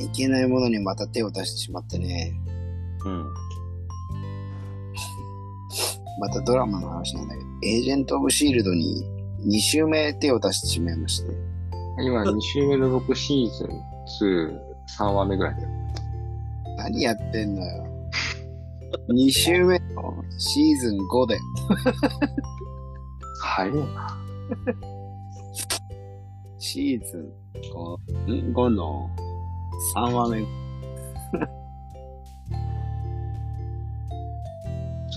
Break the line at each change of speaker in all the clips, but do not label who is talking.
いけないものにまた手を出してしまってね。
うん。
またドラマの話なんだけど、エージェント・オブ・シールドに2週目手を出してしまいまして。
今2週目の僕シーズン2、3話目ぐらいだよ。
何やってんのよ。2週目のシーズン5で。
早いな。
シーズン5の3話目。
そう、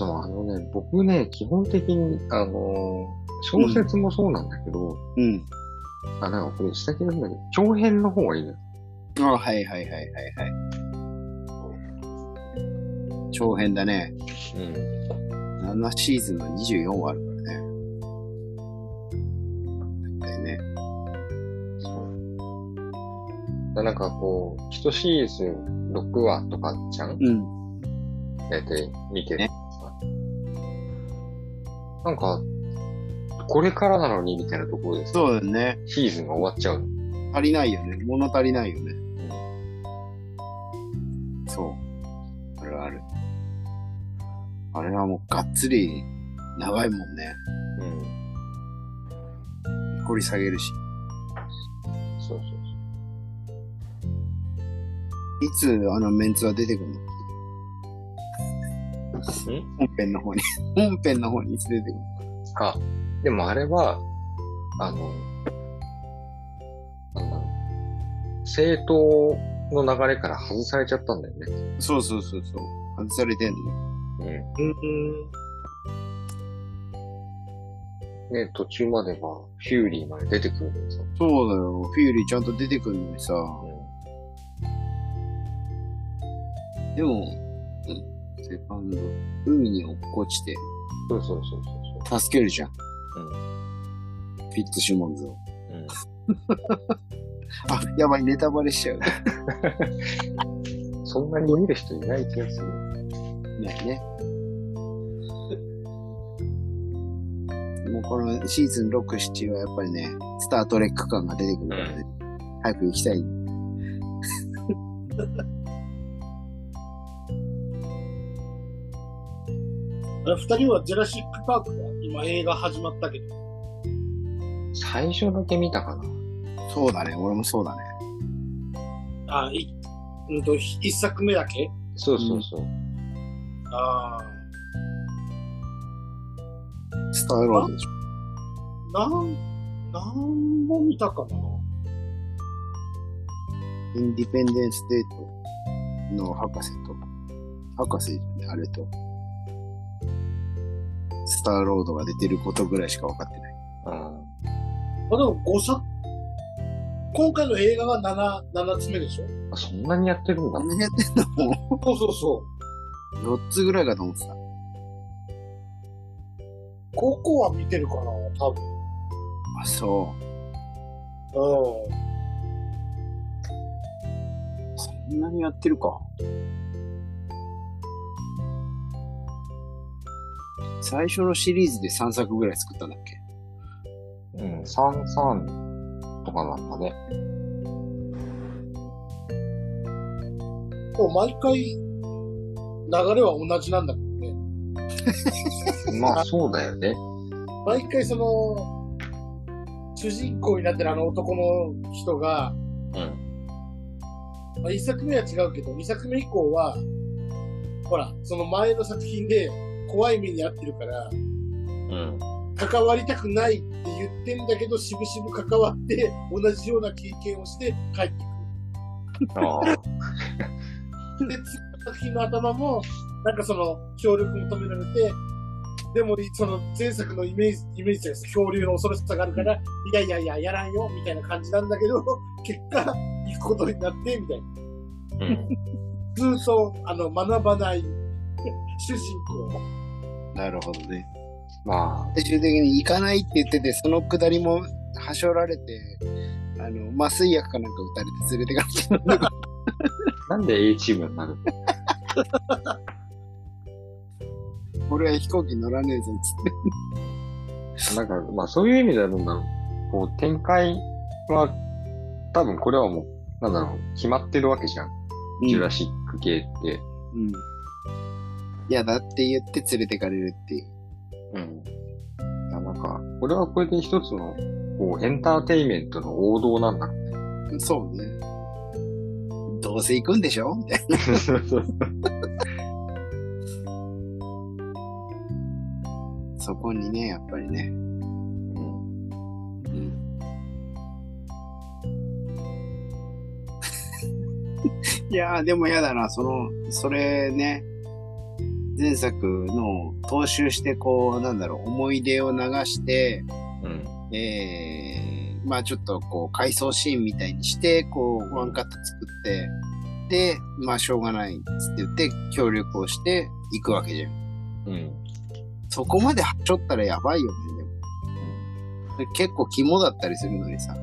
僕ね、基本的に、小説もそうなんだけど、
うん。
なんかこれ下着なんだけど、長編の方がいいのよ。
あ、はいはいはいはいはい。長編だね。
うん。
7シーズンの24話あるからね。だよね。
そう。なんかこう、1シーズン6話とかじゃん？
うん。
大体見てる
ね。
なんか、これからなのにみたいなところです。
そうだよね。
シーズンが終わっちゃうの。
足りないよね。物足りないよね。
うん。
そう。あるある。あれはもうがっつり長いもんね。
うん。
掘り下げるし。
そうそう
いつあのメンツは出てくるの？
そう。
本編の方に。本編の方にいつ出てくるの？
あ、でもあれは、なんだろう。政党の流れから外されちゃったんだよね。
そうそうそうそう。外されてんの。
うん。ね、途中まではフューリーまで出てくるんですよ。
そうだよ。フューリーちゃんと出てくるのにさ。でも、セカンド、海に落っこちて、
そうそうそうそう。
助けるじゃん。
うん。
フィッツシモンズを。
うん。
あ、やばい、ネタバレしちゃう。
そんなに見る人いない気がする。
ね。もうこのシーズン6、7はやっぱりね、スタートレック感が出てくるからね。早く行きたい。
二人はジェラシックパークが今映画始まったけど。
最初だけ見たかな。
そうだね、俺もそうだね。
一作目だけ？
そうそうそう。
ああ。
スターロードでしょ。
なんも見たかな。
インディペンデンスデートの博士じゃね、あれと、スターロードが出てることぐらいしか分かってない。
でも今回の映画が7つ目でしょ？
そんなにやってるんだ。
何やってんの？も
そうそう。
う、4つぐらいかと思ってた。
5個は見てるかな、多分。
あ、そんなにやってるか。最初のシリーズで3作ぐらい作ったんだっけ？
うん、33とかなんだね。
もう毎回、流れは同じなんだけどね。
まあ、そうだよね。
毎回主人公になってるあの男の人が、
うん。
一作目は違うけど、二作目以降は、ほら、その前の作品で怖い目に遭ってるから、
うん。
関わりたくないって言ってんだけど、しぶしぶ関わって、同じような経験をして帰ってくる。
ああ。
で、次の作品の頭も、なんか協力求められて、でも、前作のイメージです。漂流の恐ろしさがあるから、いや、やらんよ、みたいな感じなんだけど、結果、行くことになって、みたいな。
うん。
ずっと、学ばない主人公。
なるほどね。
まあ。
最終的に行かないって言ってて、そのくだりもはしょられて、麻酔薬かなんか打たれて連れてかれてるんだから。
なんで A チームになるの？
俺は飛行機乗らねえぞ、つって。
なんか、まあそういう意味ではなんだろう。こう、展開は、多分これはもうなんだろう、決まってるわけじゃん。ジュラシック系って。
うん。嫌だって言って連れてかれるっていう。
うん。いや、なんか、これはこれで一つの、こう、エンターテインメントの王道なんだろうね。
そうね。どうせ行くんでしょみたいな。そこにね、やっぱりね。いやー、でも嫌だな、それね、前作の踏襲して、こう、なんだろう、思い出を流して、
うん、
まあちょっとこう、回想シーンみたいにして、こう、ワンカット作って、で、まあしょうがないっつって言って、協力をしていくわけじゃん。
うん。
そこまではちょったらやばいよね、でも。結構肝だったりするのにさ。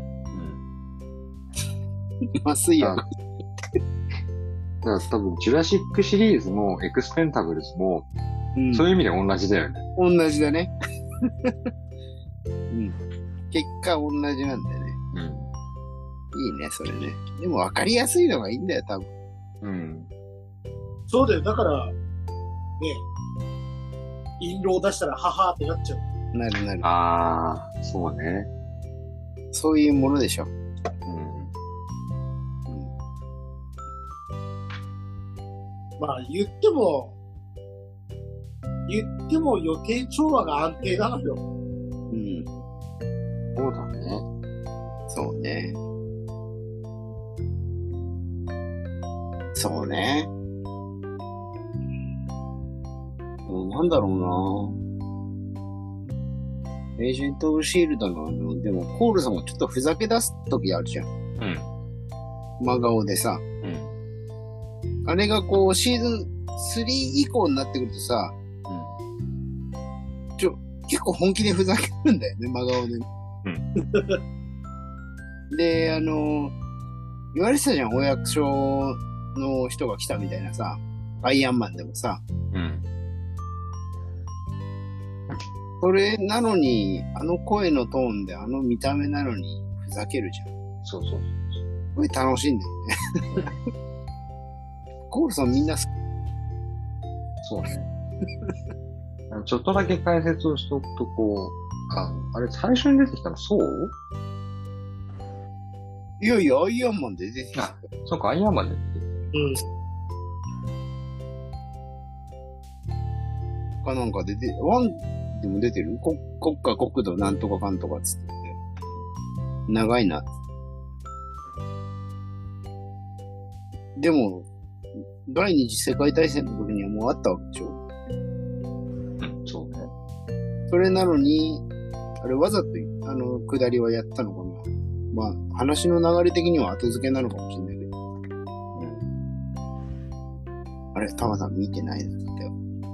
うん。まずいよ。
だから多分、ジュラシックシリーズも、エクスペンタブルズも、うん、そういう意味で同じだよね。
同じだね。うん。結果同じなんだよね。うん。いいね、それね。でも分かりやすいのがいいんだよ、多分。
うん。
そうだよ。だから、ね、印籠出したら、ははーってなっちゃう。
なる。
ああ、そうね。
そういうものでしょ。
まあ言っても予定調和が安定なのよ。
うん。
そうだね。
そうね。そうね。なんだろうな。エージェント・オブ・シールドの、でもコールさんもちょっとふざけ出す時あるじゃん。うん。真顔でさ。うん。あれがこう、シーズン3以降になってくるとさ、結構本気でふざけるんだよね、真顔で。うん。で、言われてたじゃん、お役所の人が来たみたいなさ、アイアンマンでもさ。うん。それなのに、あの声のトーンで、あの見た目なのにふざけるじゃん。
そう。
これ楽しいんだよね。コールさんみんな好き。
そうね。ちょっとだけ解説をしとくと、こう、あれ最初に出てきたのそう
いやいや、アイアンマンで出てきた。
あ、そうか、アイアンマンで出てきた。
うん。なんか出て、ワンでも出てる？国家国土なんとかかんとかつってて。長いな。でも、第二次世界大戦の時にはもうあったわけでしょ。
うん、そうね。
それなのに、あれわざと、下りはやったのかな。まあ、話の流れ的には後付けなのかもしれないけど。うん。あれ、タマさん見てないんだったよ。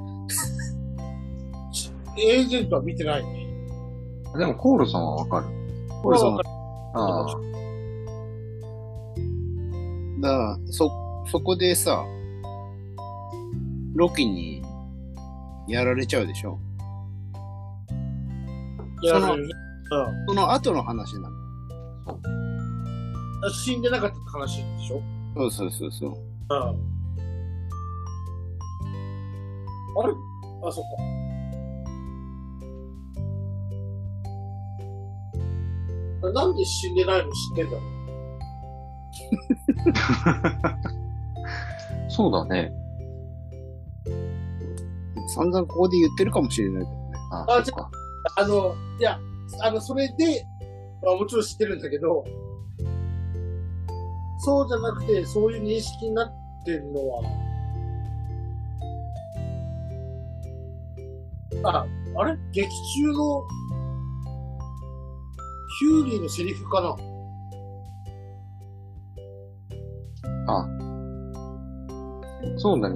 エージェントは見てないね。
でも、コールさんはわかる。
コールさんは
ああ。
だから、そこでさ、ロキにやられちゃうでしょ。その後の話なの。
死んでなかったって話でしょ。
そう。
あれ？あ、そっか。なんで死んでないの知ってんだろ
う。そうだね。
散々ここで言ってるかもしれないけどね。
じゃいや、それで、まあもちろん知ってるんだけど、そうじゃなくて、そういう認識になってるのは、あれ劇中の、ヒューリーのセリフかな。
そうだね、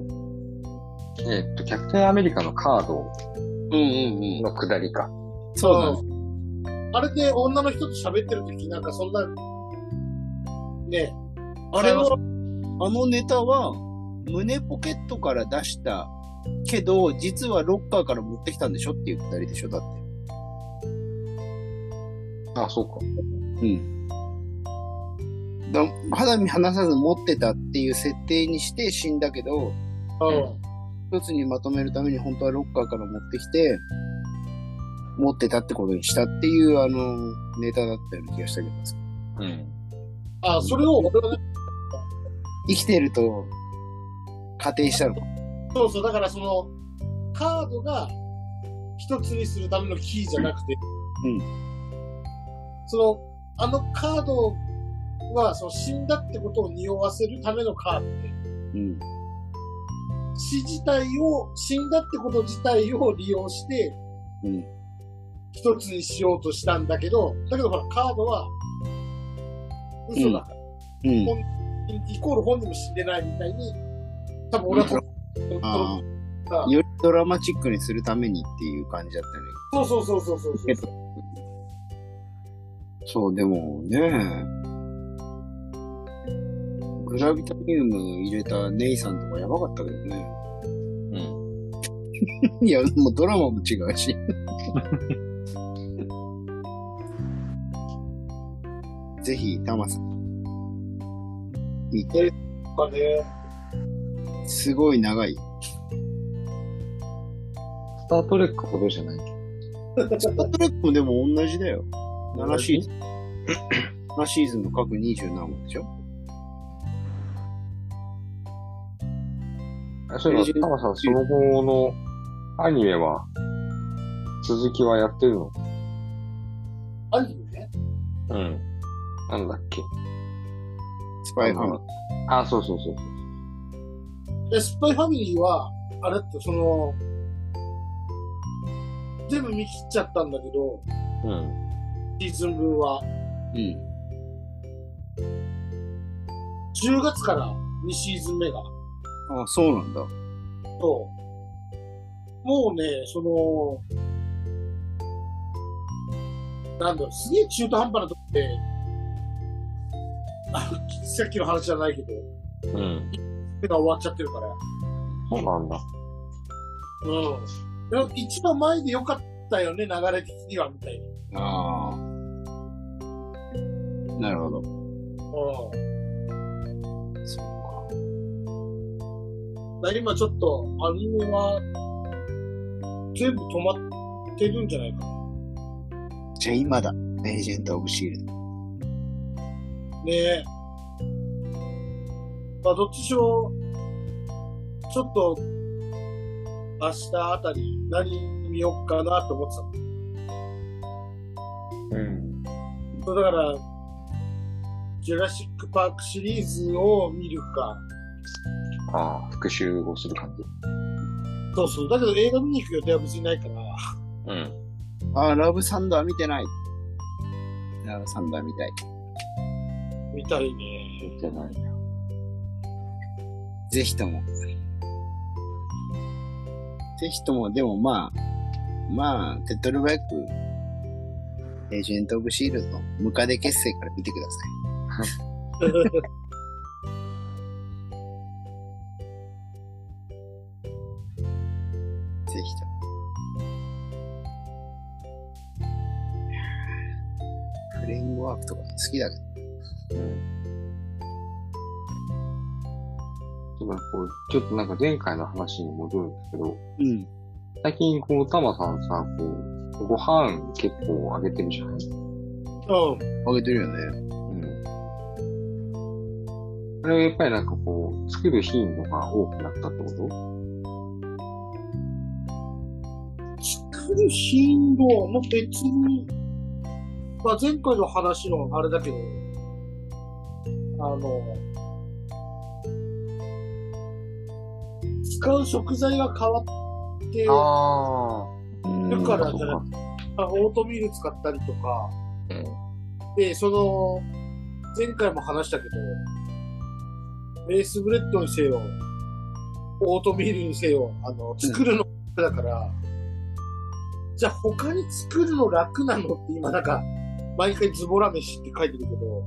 キャプテンアメリカのカードの下りか。
そうだね。
あれで女の人と喋ってるときなんかそんな、ね。
あれは、あのネタは、胸ポケットから出したけど、実はロッカーから持ってきたんでしょっていうくだりでしょだって。
あ、そうか。
うん。 肌身離さず持ってたっていう設定にして死んだけど、一つにまとめるために本当はロッカーから持ってきて、持ってたってことにしたっていうネタだったような気がしたけど。
それを俺はね、
生きてると仮定したの。
そうそう、だからそのカードが一つにするためのキーじゃなくて、カードはその死んだってことを匂わせるためのカードで、死んだってこと自体を利用して、一つにしようとしたんだけどほら、カードは嘘だから、イコール本人も死んでないみたいに、多分俺は
よりドラマチックにするためにっていう感じだったね。
そう。
そう、でもね、グラビタミウム入れたネイさんとかやばかったけどね。いや、もうドラマも違うし。ぜひ、タマさん。見て。
かね。
すごい長い。
スタートレックほどじゃないけ
ど。スタートレックもでも同じだよ。7シーズン。7シーズンの各20何話でしょ。
そういえば、タマさん、その後のアニメは、続きはやってるの？
アニメ？
なんだっけ？
スパイファミリー。
そう。
スパイファミリーは、あれって全部見切っちゃったんだけど、シーズン分は。10月から2シーズン目が。
そうなんだ。
そう。もうね、すげえ中途半端なとこで、さっきの話じゃないけど、目が終わっちゃってるから。
そうなんだ。
一番前でよかったよね、流れ的には、みたいな。
なるほど。
そうか。今ちょっと、アニメは、全部止まってるんじゃないかな。
じゃあ今だ。エージェント・オブ・シールド。
ねえ。どっちしろ、ちょっと、明日あたり何見よっかなと思ってた。そうだから、ジュラシック・パークシリーズを見るか。
復習をする感じ。
そう。だけど映画見に行く予定は別にないから。
ラブサンダー見てない。ラブサンダー見たい。
見たいね。
見てないな。
ぜひとも。でもまあ、手っ取り早く、エージェント・オブ・シールドのムカデ結成から見てください。ぜひとも。フレームワークとか好きだけど。
ちょっとなんか前回の話に戻るんですけど、最近タマさんさ、ご飯結構あげてるじゃない？
あげてるよね。
あれはやっぱりなんか作る頻度が多くなったってこと？
作る頻度も別に、前回の話のあれだけど、使う食材が変わってるからじゃない。オートミール使ったりとか、で、前回も話したけど、ベースブレッドにせよ、オートミールにせよ、作るのだから、じゃあ他に作るの楽なのって今なんか、毎回ズボラ飯って書いてるけど、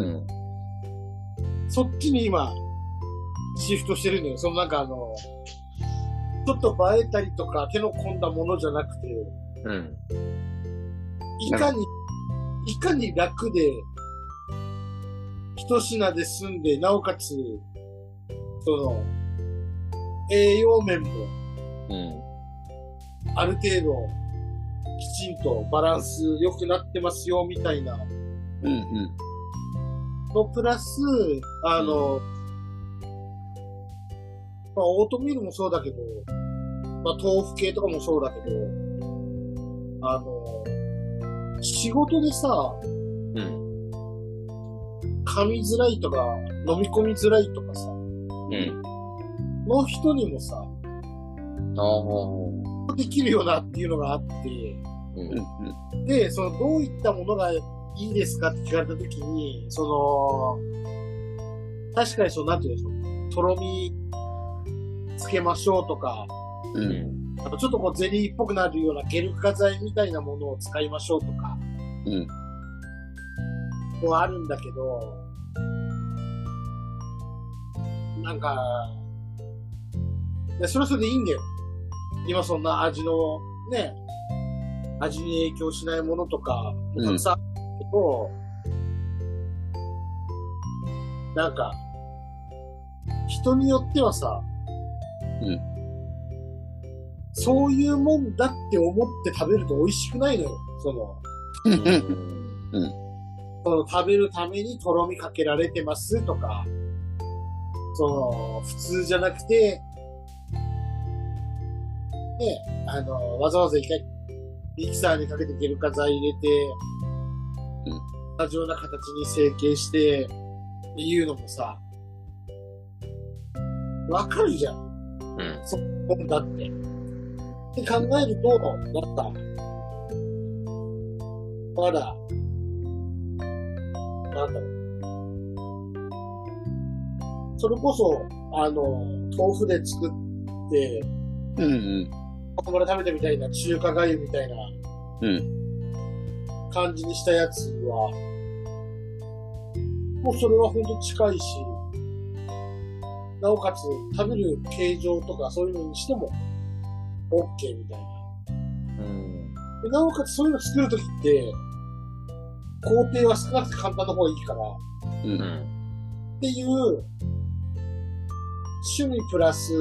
そっちに今、シフトしてるんだよ。ちょっと映えたりとか手の込んだものじゃなくて、いかに楽で、 一品で済んで、なおかつ、栄養面も、ある程度、きちんとバランス良くなってますよ、みたいな。のプラス、オートミールもそうだけど、豆腐系とかもそうだけど、仕事でさ、噛みづらいとか、飲み込みづらいとかさ、の人にもさ、できるよなっていうのがあって、で、どういったものがいいですかって聞かれたときに、確かになんていうんでしょう、とろみつけましょうとか、ちょっとゼリーっぽくなるようなゲル化剤みたいなものを使いましょうとか、もあるんだけど、なんか、それはそれでいいんだよ。今そんな味の、ね、味に影響しないものとか、たくさんあるけど、なんか、人によってはさ、そういうもんだって思って食べると美味しくないのよ。食べるためにとろみかけられてますとか、普通じゃなくて、ね、わざわざ一回、ミキサーにかけてゲル化剤入れて、同じような形に成形して、っていうのもさ、わかるじゃん。そうもんだって。って考えると、なんか、まだ、なんだろう。それこそ、豆腐で作って、ここで食べてみたいな中華粥みたいな、感じにしたやつは、もうそれは本当近いし、なおかつ食べる形状とかそういうのにしても OK みたいな。でなおかつそういうの作るときって、工程は少なくて簡単な方がいいから、っていう趣味プラス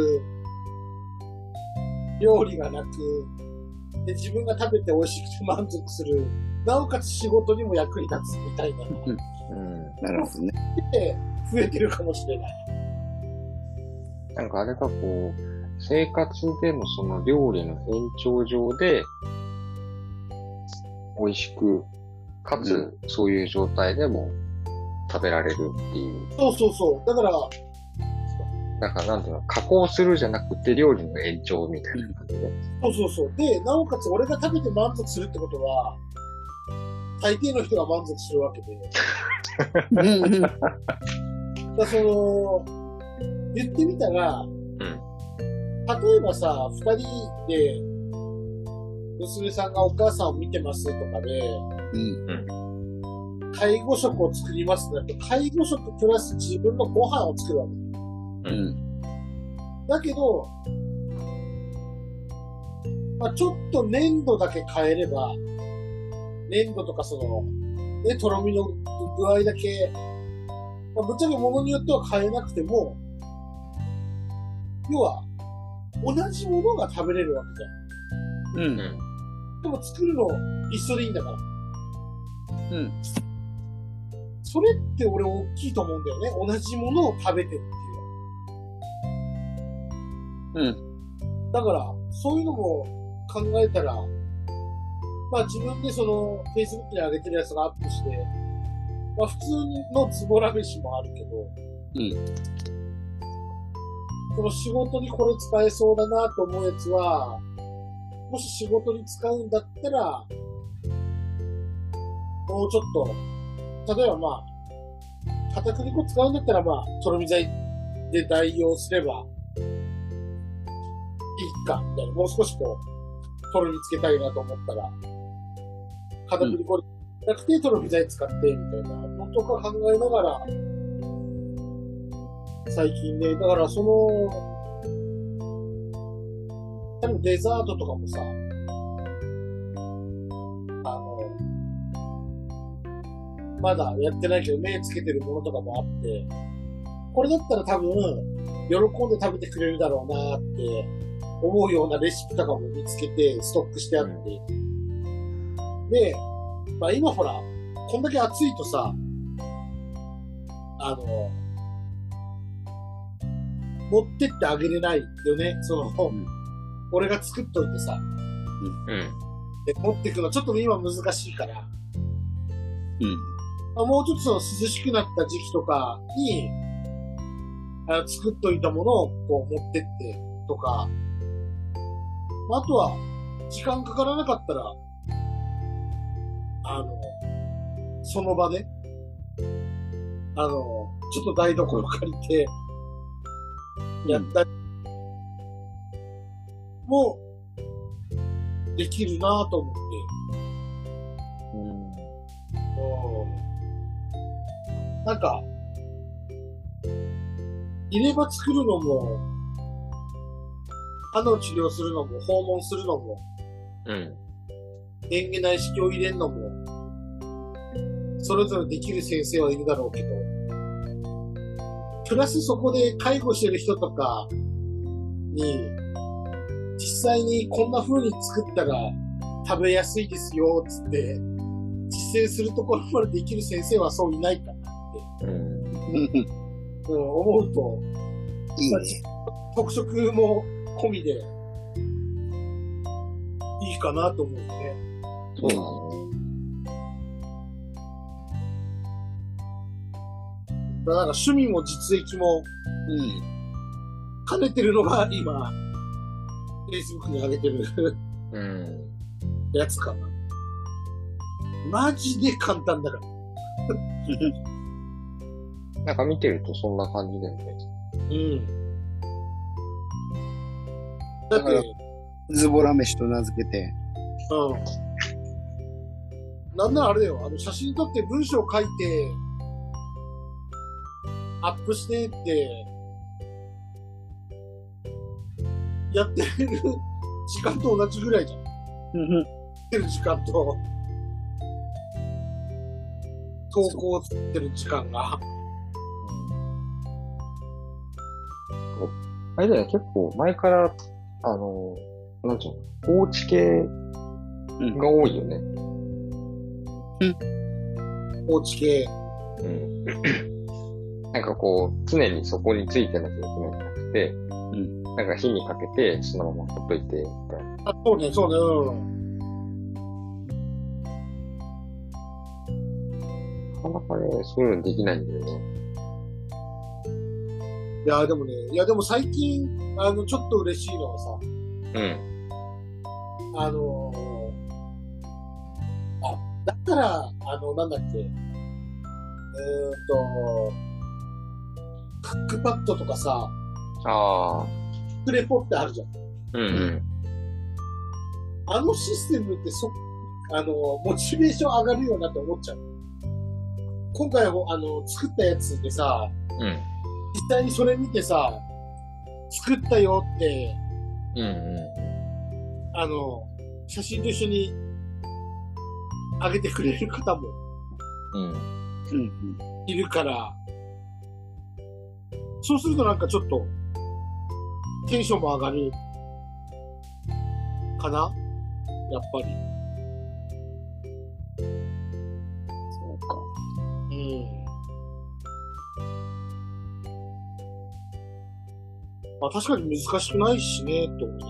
料理がなく、で自分が食べて美味しくて満足する、なおかつ仕事にも役に立つみたいな。
なるほどね。
で、増えてるかもしれない。
なんかあれが生活でのその料理の延長上で、美味しく、かつ、そういう状態でも食べられるっていう。
そう。だから、
なんていうの、加工するじゃなくて料理の延長みたいな感じで。
そう。で、なおかつ俺が食べて満足するってことは、大抵の人が満足するわけで。言ってみたら、例えばさ、二人で、娘さんがお母さんを見てますとかで、介護食を作りますってなると、介護食プラス自分のご飯を作るわけ。だけど、ちょっと粘土だけ変えれば、粘土とかとろみの具合だけ、ぶっちゃけ物によっては変えなくても、要は、同じものが食べれるわけじゃん。でも作るの一緒でいいんだから。それって俺大きいと思うんだよね。同じものを食べてるっていう。だから、そういうのも考えたら、自分でFacebook に上げてるやつがアップして、普通のズボラ飯もあるけど、その仕事にこれ使えそうだなと思うやつは、もし仕事に使うんだったら、もうちょっと、例えば片栗粉使うんだったらとろみ剤で代用すれば、いいか、みたいな。もう少しとろみつけたいなと思ったら、片栗粉じゃなくてとろみ剤使って、みたいなのとか考えながら、最近ね、だから多分デザートとかもさ、 まだやってないけど目つけてるものとかもあって、これだったら多分、喜んで食べてくれるだろうなって思うようなレシピとかも見つけてストックしてあって。で、まあ今ほら、こんだけ暑いとさ、持ってってあげれないよね。俺が作っといてさ。で、持ってくのちょっと今難しいから。もうちょっと涼しくなった時期とかに、作っといたものをこう持ってってとか、あとは、時間かからなかったら、その場で、ちょっと台所借りて、やったりも、できるなぁと思って。なんか、入れ歯作るのも、歯の治療するのも、訪問するのも、電気内視鏡入れるのも、それぞれできる先生はいるだろうけど、プラスそこで介護してる人とかに、実際にこんな風に作ったら食べやすいですよ、つって、実践するところまでできる先生はそういないかなって、思うと、いいね。特色も込みで、いいかなと思うね。
そうなの。
なんか趣味も実益も、兼ねてるのが今、Facebook に上げてる、やつかな。マジで簡単だから。
なんか見てるとそんな感じだよね。
だって、ズボラ飯と名付けて。
なんならあれだよ、写真撮って文章書いて、アップしてって、やってる時間と同じぐらいじゃん。やってる時間と、投稿を作ってる時間が。
あれだよね、結構前から、なんていうの、おうち系が多いよね。
おうち系。
なんかこう、常にそこについてなきゃいけないんじゃなくて、なんか火にかけて、そのままほっといて、みたいな。
そうね、そうね、
なかなかね、そういうのできないんだよね。
いや、でもね、最近、ちょっと嬉しいのはさ、だったら、なんだっけ、クックパッドとかさ、クレポってあるじゃん。システムってモチベーション上がるよなって思っちゃう。今回作ったやつでさ、実際にそれ見てさ、作ったよって、写真と一緒に上げてくれる方も、いるから、そうするとなんかちょっと、テンションも上がる、かなやっぱり。
そうか。
まあ確かに難しくないしね、と思う。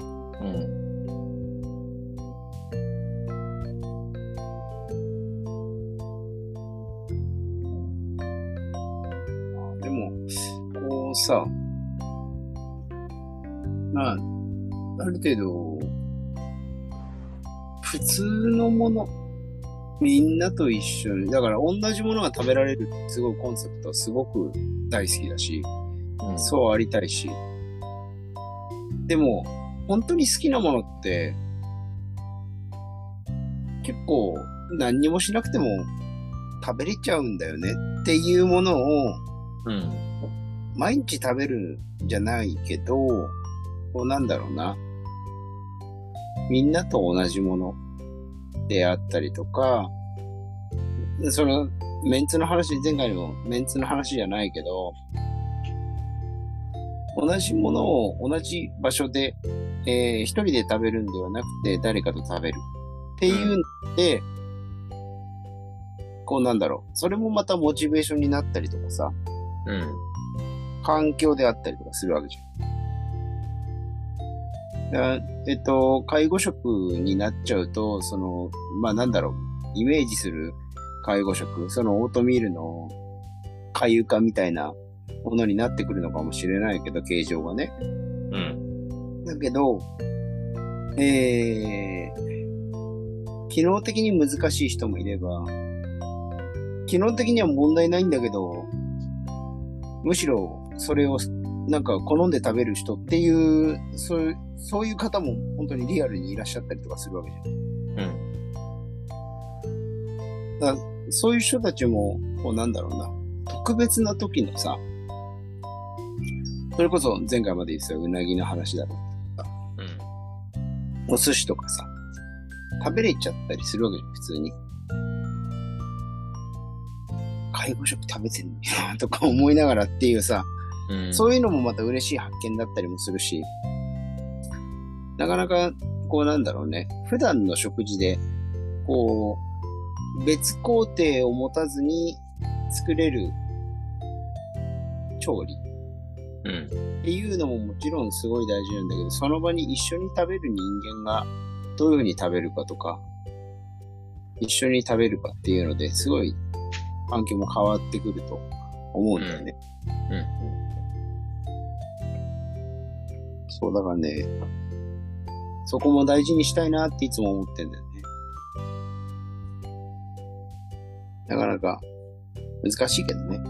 でも、こうさ、まあ、ある程度、普通のもの、みんなと一緒に、だから同じものが食べられるってすごいコンセプトはすごく大好きだし、そうありたいし。でも、本当に好きなものって、結構何にもしなくても食べれちゃうんだよねっていうものを、毎日食べるんじゃないけど、こうなんだろうな。みんなと同じものであったりとか、 その、メンツの話、前回のメンツの話じゃないけど、同じものを同じ場所で、一人で食べるんではなくて誰かと食べるっていうので、こうなんだろう。それもまたモチベーションになったりとかさ、環境であったりとかするわけじゃん。介護職になっちゃうと、その、まあなんだろう。イメージする介護職、そのオートミールの粥床みたいなものになってくるのかもしれないけど、形状がね。だけど、機能的に難しい人もいれば、機能的には問題ないんだけど、むしろそれをなんか好んで食べる人っていう、そういう方も本当にリアルにいらっしゃったりとかするわけじゃん。だそういう人たちも、こうなんだろうな、特別な時のさ、それこそ前回まで言ってたうなぎの話だろうとか、お寿司とかさ、食べれちゃったりするわけじゃん、普通に。介護食食べてるのになとか思いながらっていうさ、そういうのもまた嬉しい発見だったりもするし、なかなかこうなんだろうね、普段の食事でこう別工程を持たずに作れる調理っていうのももちろんすごい大事なんだけど、その場に一緒に食べる人間がどういうふうに食べるかとか、一緒に食べるかっていうのですごい環境も変わってくると思うんだよね。そうだからね、そこも大事にしたいなっていつも思ってんだよね。なかなか難しいけどね。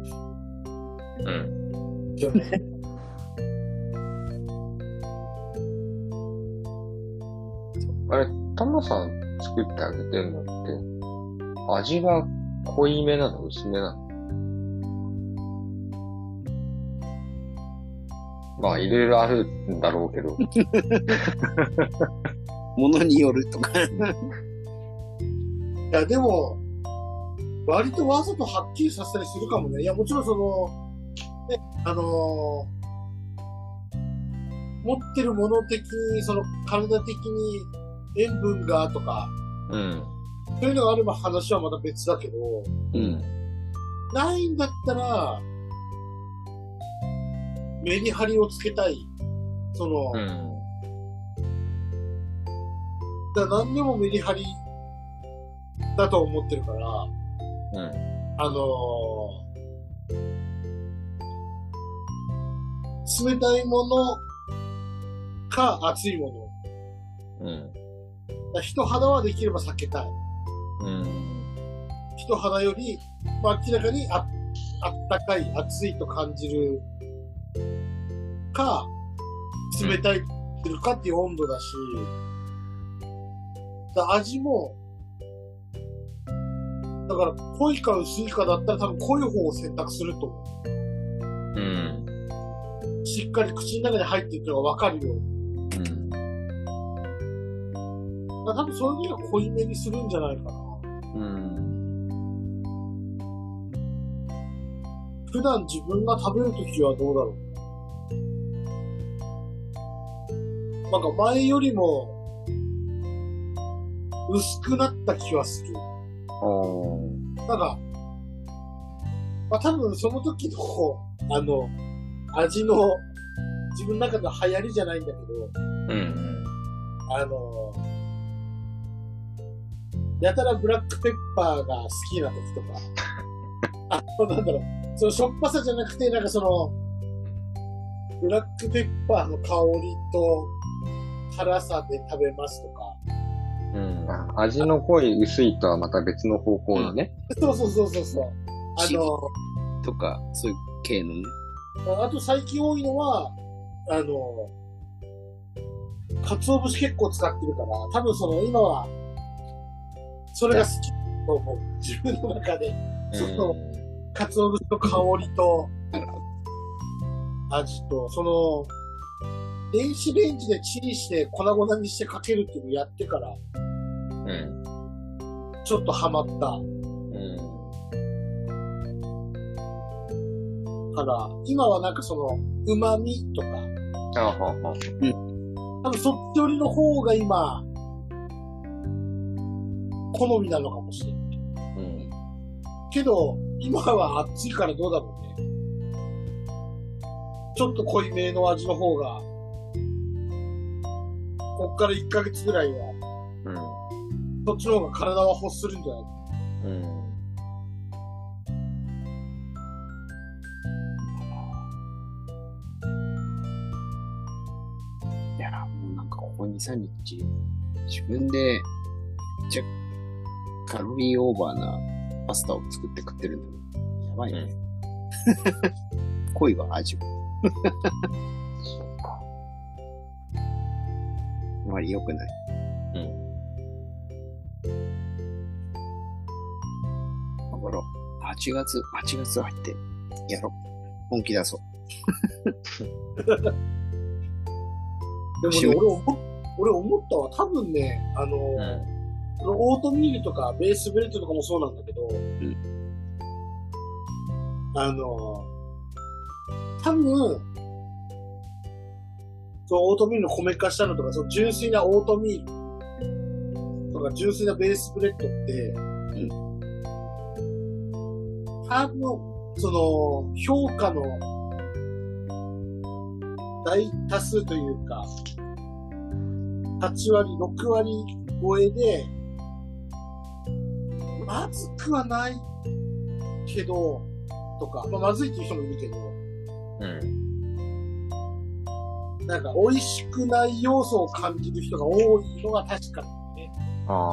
そうね。
あれ、タマさん作ってあげてるのって、味が濃いめなの薄めなの？まあ、いろいろあるんだろうけど。
ものによるとか。
いや、でも、割とわざとはっきりさせたりするかもね。いや、もちろんその、ね、持ってるもの的に、その体的に塩分がとか、そういうのがあれば話はまた別だけど、ないんだったら、メリハリをつけたい。その、だから何でもメリハリだと思ってるから、冷たいものか熱いもの。人肌はできれば避けたい。人肌より、まあ、明らかにあったかい、熱いと感じるか、冷たいっていうかっていう温度だし、味も、だから濃いか薄いかだったら多分濃い方を選択すると思う。しっかり口の中に入っていくのがわかるように。多分そういう意味では濃いめにするんじゃないかな。普段自分が食べるときはどうだろう。なんか前よりも薄くなった気はする。なんか、まあ多分その時の味の自分の中の流行りじゃないんだけど、やたらブラックペッパーが好きな時とか、なんだろう、そのしょっぱさじゃなくて、なんかその、ブラックペッパーの香りと辛さで食べますとか。
味の濃い薄いとはまた別の方向のね。
そう。
とか、そういう系のね。
あと最近多いのは、鰹節結構使ってるから、多分その今は、それが好きと思う。自分の中で。その、鰹節の香りと、味と、その、電子レンジでチンして粉々にしてかけるっていうのをやってから、ちょっとハマった。 から、今はなんかその、旨味とか、多分そっち寄りの方が今、好みなのかもしれない。けど、今は暑いからどうだろうね。ちょっと濃いめの味の方が、こっから1ヶ月ぐらいは、そっちの方が体は欲するんじゃないか。
いや、もうなんかここ2、3日、自分で、カロリーオーバーなパスタを作って食ってるんだけど、やばいね。濃いわ、味も。そうか。あまり良くない。だから、8月入って、やろう。本気出そう。
でもね、俺思ったわ。多分ね、オートミールとかベースブレッドとかもそうなんだけど、多分、そのオートミールの米化したのとか、その純粋なオートミールとか純粋なベースブレッドって、多分、その、評価の大多数というか、8割、6割超えで、まずくはないけど、とか、まずいっていう人もいるけど、なんか美味しくない要素を感じる人が多いのが確かにね。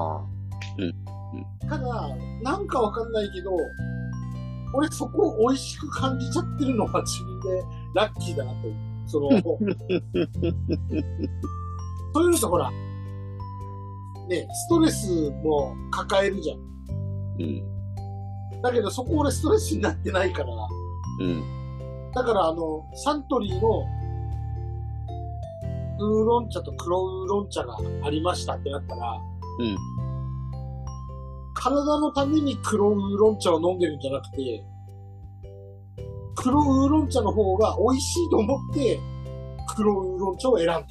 ただ、なんかわかんないけど、俺そこを美味しく感じちゃってるのが自分でラッキーだなと。その、そういう人ほら、ね、ストレスも抱えるじゃん。だけどそこ俺ストレスになってないから。だからサントリーのウーロン茶と黒ウーロン茶がありましたってなったら、体のために黒ウーロン茶を飲んでるんじゃなくて、黒ウーロン茶の方が美味しいと思って黒ウーロン茶を選んでる。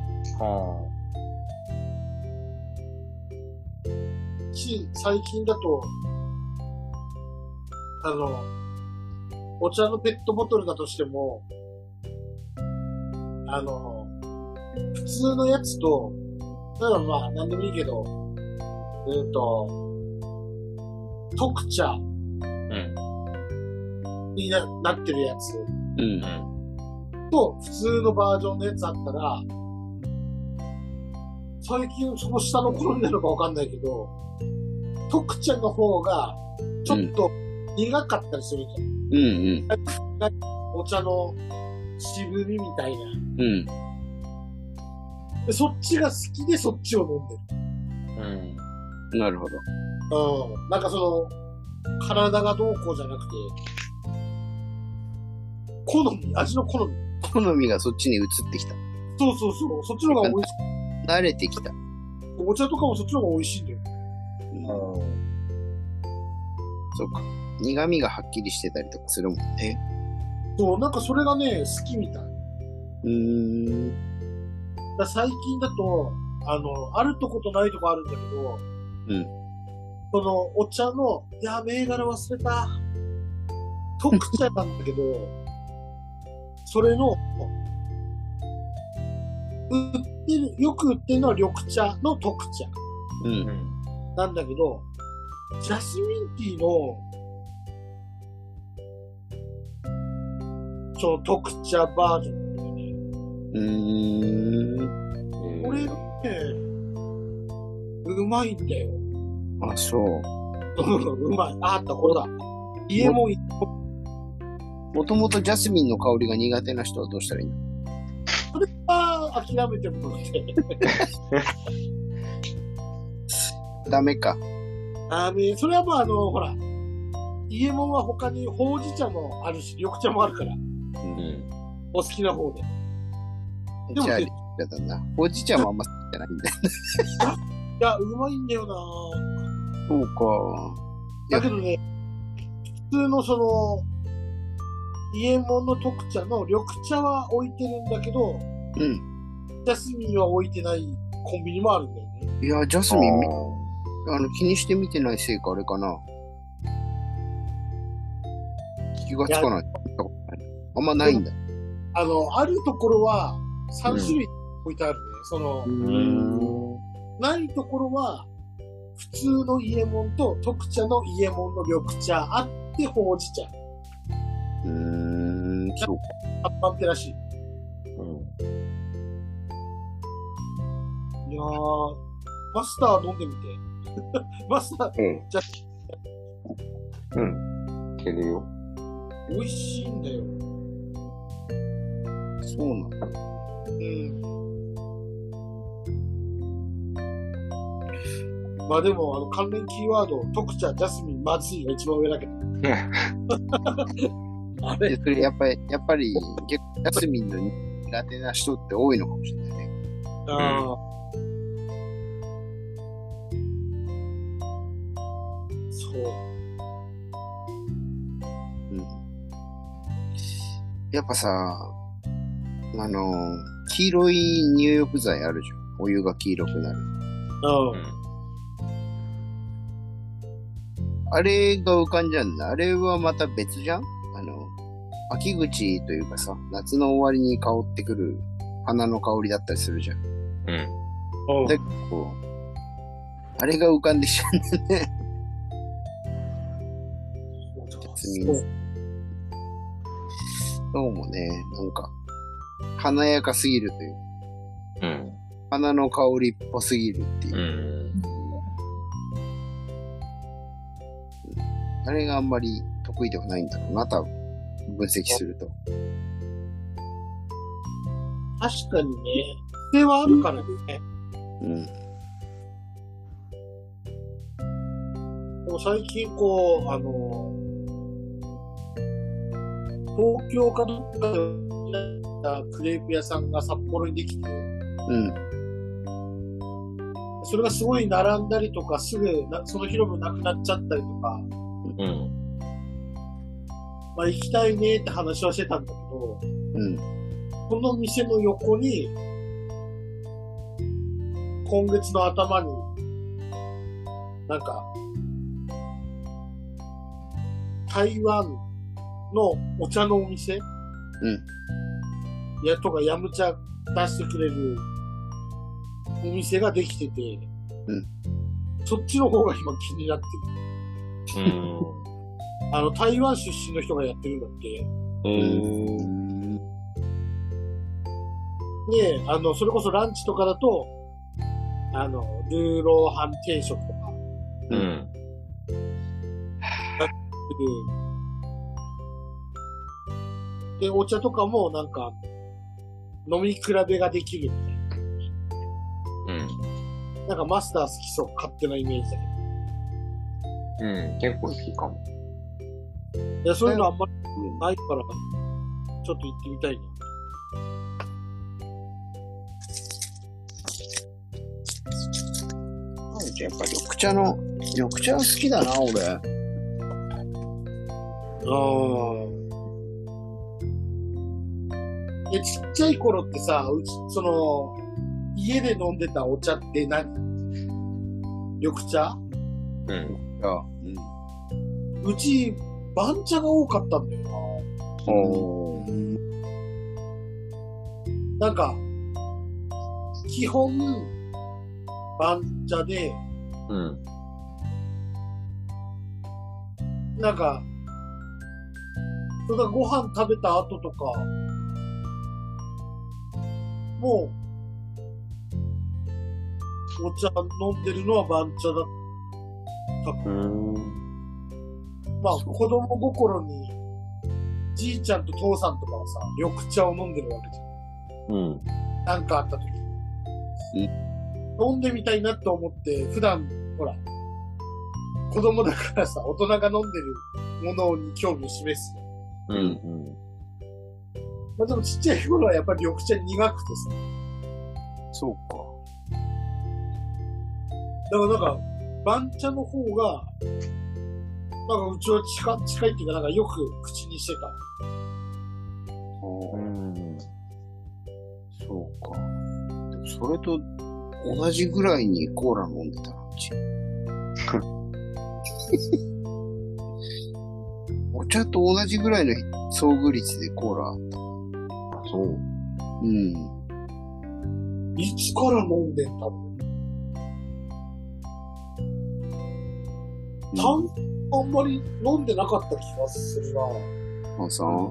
最近だと、お茶のペットボトルだとしても、普通のやつと、例えばまあ、なんでもいいけど、特茶になってるやつと、普通のバージョンのやつあったら、最近その下の好みなのかわかんないけど、特茶の方が、ちょっと苦かったりするじゃん。お茶の渋みみたいな。でそっちが好きでそっちを飲んで
る。なるほど。
なんかその、体がどうこうじゃなくて、味の好み。
好みがそっちに移ってきた。
そう、そっちの方が美味しい。
慣れてきた。
お茶とかもそっちの方が美味しいんだよ。
そうか。苦味がはっきりしてたりとかするもんね。
そう、なんかそれがね、好きみたい。最近だと、あるとことないとこあるんだけど、その、お茶の、銘柄忘れた。特茶なんだけど、それの、よく売ってるのは緑茶の特茶。なんだけど、ジャスミンティーの、その特茶バージョンなんだよね。これね、うまいんだよ。
あ、そう。
うまい。あった、これだ。家も
もともとジャスミンの香りが苦手な人はどうしたらいいの？
それは諦めてもらって。
ダメか。
それはまあほら、家もんは他にほうじ茶もあるし、緑茶もあるから。お好きな方で。
でもね、ほうじ茶もあんま好きじゃないんだよ。
いや、うまいんだよな。
そうか。
だけどね、普通のその、 伊右衛門の特茶の緑茶は置いてるんだけど、
うん。
ジャスミンは置いてないコンビニもあるんだよね。
いや、ジャスミン、気にして見てないせいかあれかな。気がつかない。あんまないんだ。
あるところは3種類置いてあるね。ないところは、普通の伊右衛門と特茶の伊右衛門の緑茶あってほうじ茶。
そうか。
あってらしい。いやー、マスター飲んでみて。マスター、じゃ
いけるよ。
美味しいんだよ。
そうなんだ。
まあでも、関連キーワード、特茶、ジャスミン、まずいが一番上だけど。
あれそれやっぱり、ジャスミンの苦手な人って多いのかもしれないね。
そう。
やっぱさ、黄色い入浴剤あるじゃん。お湯が黄色くなる。あれが浮かんじゃうんだ。あれはまた別じゃん？秋口というかさ、夏の終わりに香ってくる花の香りだったりするじゃん。で、こう、あれが浮かんできちゃうんだよね。どうもね、なんか、華やかすぎるという。花の香りっぽすぎるっていう。あれがあんまり得意ではないんだろうな、多分。分析すると。
確かにね、癖はあるからね。でも最近こう、東京かどっかでクレープ屋さんが札幌にできて、それがすごい並んだりとか、すぐその広場なくなっちゃったりとか、まあ行きたいねって話はしてたんだけど、この店の横に、今月の頭に、なんか、台湾のお茶のお店、とかヤム茶出してくれるお店ができてて、そっちの方が今気になってる。台湾出身の人がやってるんだって。で、それこそランチとかだと、ルーローハン定食とか。で、お茶とかもなんか、飲み比べができるみたいな。なんかマスター好きそう、勝手なイメージだ
けど。結構好きかも。
いや、そういうのあんまりないから、ちょっと行ってみたいな。
やっぱ緑茶好きだな、俺。
ちっちゃい頃ってさ、家で飲んでたお茶って何？緑茶？うち、番茶が多かったんだよな。なんか、基本、番茶で、なんか、それがご飯食べた後とか、もう、お茶飲んでるのは番茶だった。まあ、子供心に、じいちゃんと父さんとかはさ、緑茶を飲んでるわけじゃん。なんかあった時に。飲んでみたいなって思って、普段、ほら、子供だからさ、大人が飲んでるものに興味を示す。まあでもちっちゃい頃はやっぱり緑茶苦くてさ。
そうか。
だからなんか、番茶の方が、なんかうちは近いっていうかなんかよく口にしてた。
それと同じぐらいにコーラ飲んでたな、うち。お茶と同じぐらいの遭遇率でコーラあった。
あ、そう。
うん。
いつから飲んでんだろう。あんまり飲んでなかった気がするな。
あ、さん。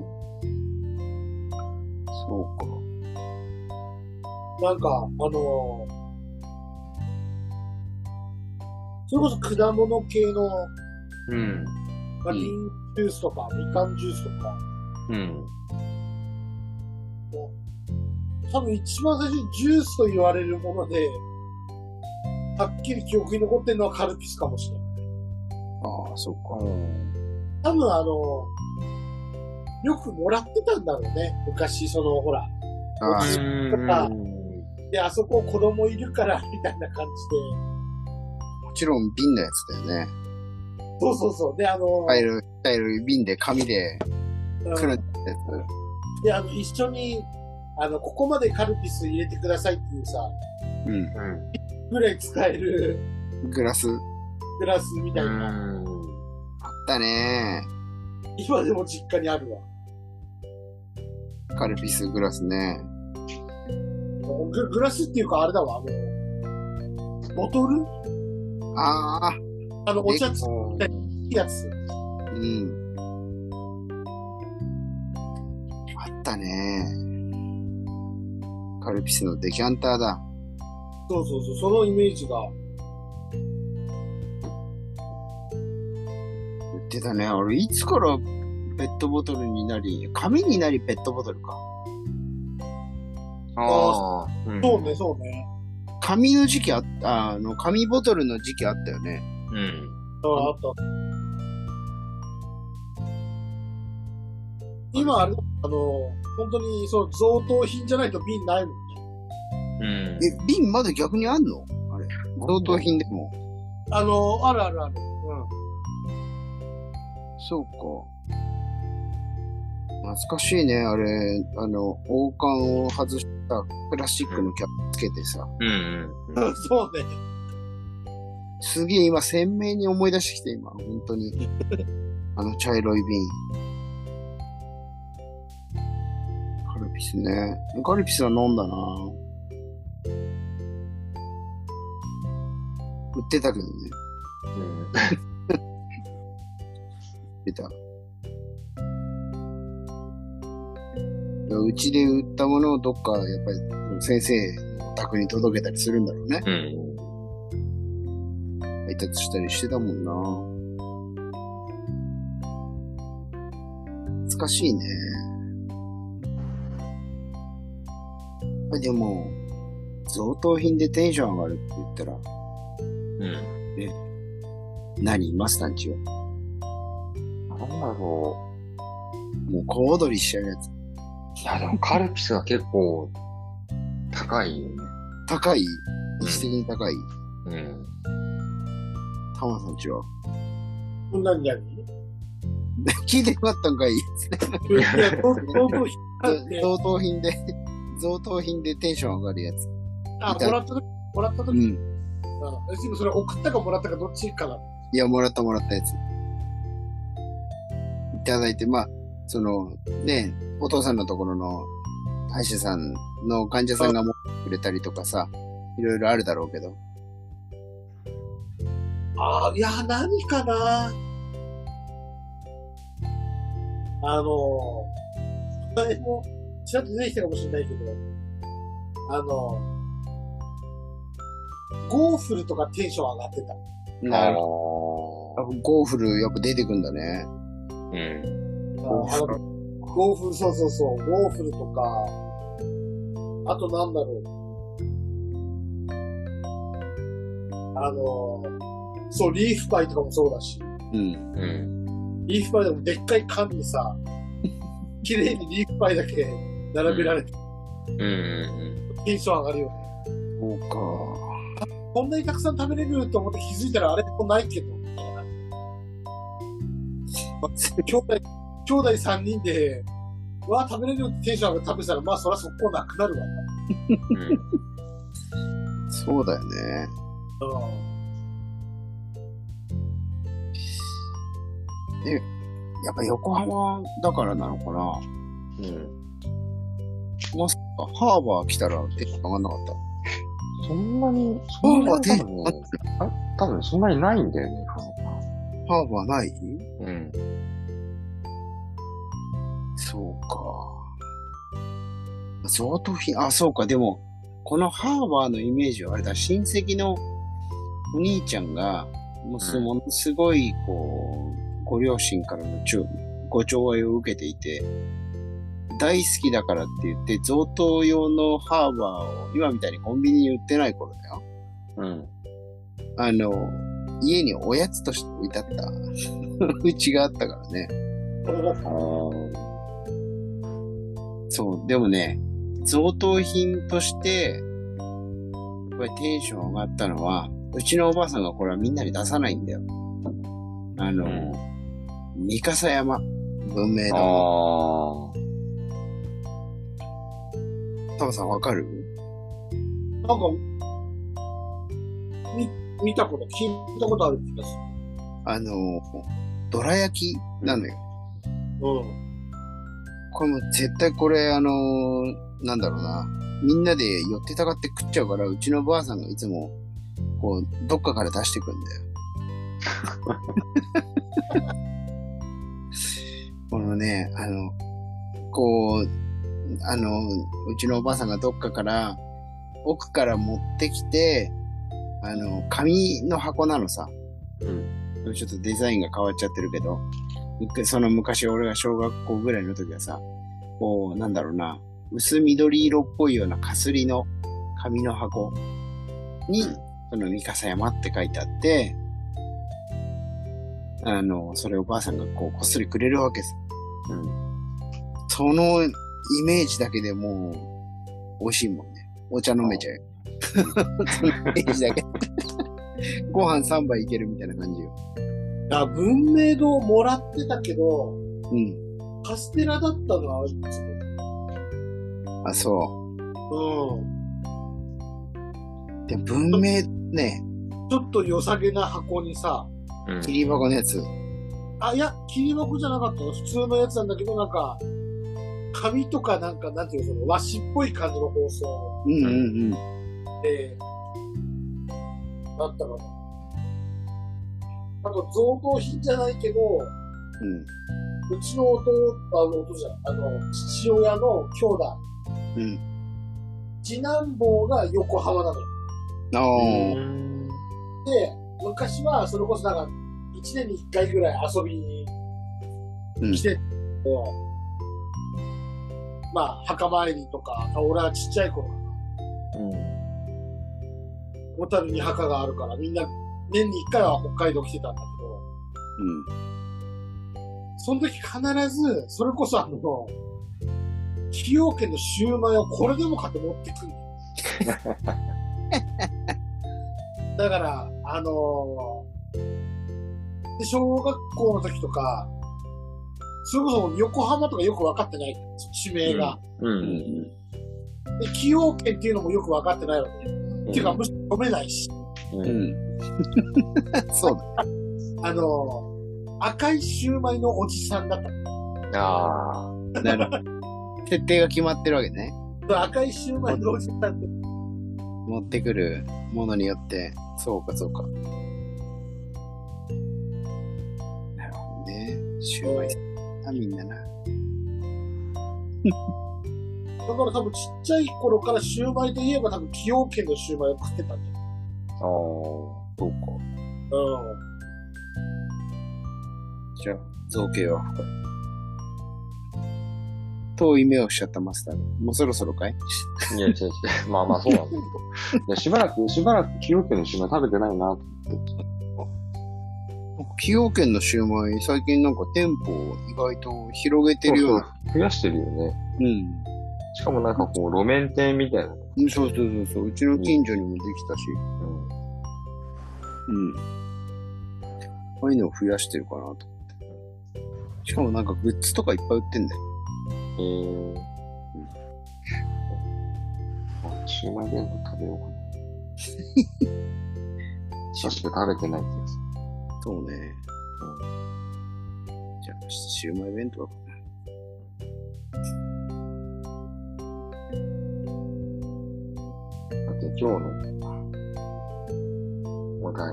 そうか。
なんか、それこそ果物系の、
うん。
まあ、リンジュースとか、みかんジュースとか。
うん。
多分一番最初にジュースと言われるもので、はっきり記憶に残ってるのはカルピスかもしれない。
ああ、そっか。
多分よくもらってたんだろうね。昔、ほら、
ああ、
とか、で、あそこ子供いるから、みたいな感じ
もちろん瓶のやつだよね。
で。そう。で、
タイル瓶で紙でくるんだや
つ。で、一緒に、ここまでカルピス入れてくださいっていうさ、
うん。
ぐらい使える
グラス
みたいな。
あったね。
今でも実家にあるわ。
カルピスグラスね。
グラスっていうかあれだわ、ボトル？
ああ。
お茶つみたいなやつ。
うん。あったね。カルピスのデキャンターだ。
そう、そのイメージが。
売ってたね。あれ、いつからペットボトルになり、紙になりペットボトルか。
ああ、そうね。
紙の時期紙ボトルの時期あったよね。
うん。
あった。今あれ、本当に贈答品じゃないと瓶ないもんね。
うん。
瓶まだ逆にあんの？あれ。贈答品でも。
ある。うん。
そうか。懐かしいね、あれ。王冠を外したプラスチックのキャップつけてさ。
そうね。
すげえ今鮮明に思い出してきて、今。本当に。茶色い瓶。カルピスね。カルピスは飲んだな。売ってたけどね。売ってた。うちで売ったものをどっか、やっぱり先生のお宅に届けたりするんだろうね。配達したりしてたもんな。懐かしいね。でも、贈答品でテンション上がるって言ったら、何マスターんちは。
なんだろ
う。もう小躍りしちゃうやつ。
いや、でもカルピスが結構高いよね。
高い？位置的に高い？タマさんちは。
何
聞いてなかったんかい。贈答品でテンション上がるやつ。
あ、もらった時。それ送ったかもらったかどっちかな。
いや、もらったやつ。いただいて、お父さんのところの歯医者さんの患者さんが持ってくれたりとかさ、いろいろあるだろうけど。
いや、何かな。前も、ちらっと出てきたかもしれないけど、ゴーフルとかテンション上がってた。
なるほど。ゴーフルやっぱ出てくんだね。
ゴーフル、そう。ゴーフルとか、あとなんだろう。そう、リーフパイとかもそうだし。リーフパイでもでっかい缶にさ、綺麗にリーフパイだけ並べられて、テンション上がるよね。
そうか。
こんなにたくさん食べれると思って気づいたらあれもないけど、みたいな。兄弟3人で、食べれるよってテンション上がって食べたら、そら速攻なくなるわ。
そうだよね。で、やっぱ横浜だからなのかな。まさかハーバー来たらテンション上がんなかった。
そんなに多分そんなにないんだよね、
ハーバーない？そうか。贈答品、そうか、でも、このハーバーのイメージはあれだ、親戚のお兄ちゃんが、ものすごい、ご両親からのご寵愛を受けていて、大好きだからって言って、贈答用のハーバーを、今みたいにコンビニに売ってない頃だよ。家におやつとして置いてあったうちがあったからね。そう、でもね、贈答品として、これテンション上がったのは、うちのおばあさんがこれはみんなに出さないんだよ。三笠山、文明堂。タマさんわかる？
なんか、見たこと、聞いたことある気がする。
どら焼きなのよ。これも絶対これなんだろうな。みんなで寄ってたがって食っちゃうから、うちのばあさんがいつも、どっかから出してくんだよ。このね、うちのおばあさんがどっかから、奥から持ってきて、紙の箱なのさ。ちょっとデザインが変わっちゃってるけど、その昔俺が小学校ぐらいの時はさ、なんだろうな、薄緑色っぽいようなかすりの紙の箱に、その三笠山って書いてあって、それをおばあさんがこっそりくれるわけさ。そのイメージだけでもう、美味しいもんね。お茶飲めちゃうよ。そのイメージだけ。ご飯3杯いけるみたいな感じよ。
文明堂もらってたけど、カステラだったのはあいつで。
そう。で、文明ね。
ちょっと良さげな箱にさ、
切り箱のやつ。
いや、切り箱じゃなかったの。普通のやつなんだけど、なんか、紙とかなんか、なんていうの、その和紙っぽい感じの包装。だったかな。あと、贈答品じゃないけど、うちの父親の兄弟。次男坊が横浜なのよ。で、昔はそれこそなんか、1年に1回ぐらい遊びに来て、まあ、墓参りとか、俺はちっちゃい頃かな。小樽に墓があるから、みんな年に1回は北海道来てたんだけど、その時必ず、それこそ崎陽軒のシューマイをこれでもかって持ってくる。だから、で小学校の時とか、それこそ横浜とかよく分かってない。地名が。で、崎陽軒っていうのもよく分かってないわけ。っていうか、むしろ読めないし。
そうだ。
赤いシューマイのおじさんだった。
なるほど。設定が決まってるわけね。
赤いシューマイのおじさんって。
持ってくるものによって、そうか。なるほどね。シューマイみんなな。
だから多分ちっちゃい頃からシューマイといえば多分崎陽軒のシューマイを食ってたんじゃない？
そうか。じゃあ、造形は深い。遠い目をしちゃったマスター。もうそろそろかい？
いや、違う。まあそうなんだけど。いや、しばらく崎陽軒のシューマイ食べてないなと思って。
崎陽軒のシューマイ、最近なんか店舗を意外と広げてるような。
増やしてるよね。しかもなんか路面店みたいな。
そう。うちの近所にもできたし。ああいうのを増やしてるかなと思って。しかもなんかグッズとかいっぱい売ってんだよ。
シューマイ弁当食べようかな。 久しく食べてない気がする。
そうね。じゃあ、シウマイ弁当かな。
だって今日のお題。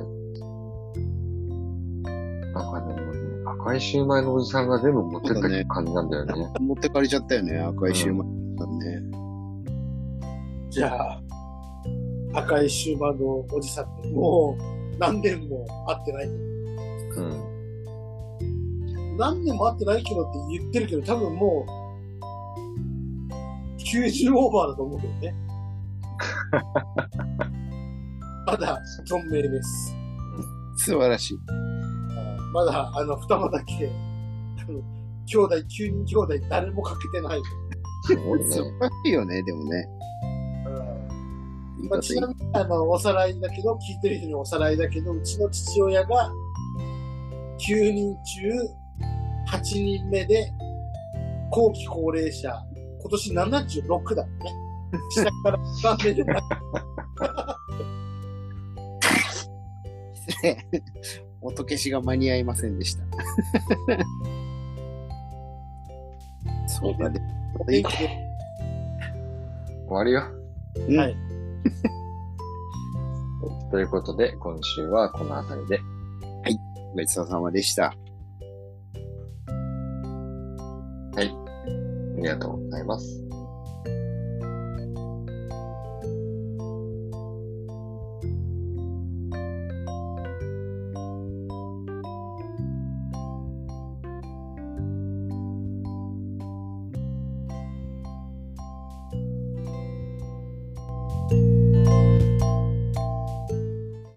なんかね、赤いシウマイのおじさんが全部持ってった感じなんだよね。
持ってかれちゃったよね、赤いシウマイなんね。
じゃあ、赤いシウマイのおじさんってもう何年も会ってない。何年も会ってないけどって言ってるけど、多分もう、90オーバーだと思うけどね。まだ、存命です。
素晴らしい。
まだ、双葉だけ、兄弟、9人兄弟誰もかけてない。
すごいね。素晴らしいよね、でもね。
まあ、ちなみに、おさらいだけど、聞いてる人におさらいだけど、うちの父親が、9人中8人目で、後期高齢者、今年76だね。下から3目で
失礼。音消しが間に合いませんでした。そうだね。
終わりよ。
はい。
ということで、今週はこの辺りで。
はい。ごちそうさまでした。
はい。ありがとうございます。
うん。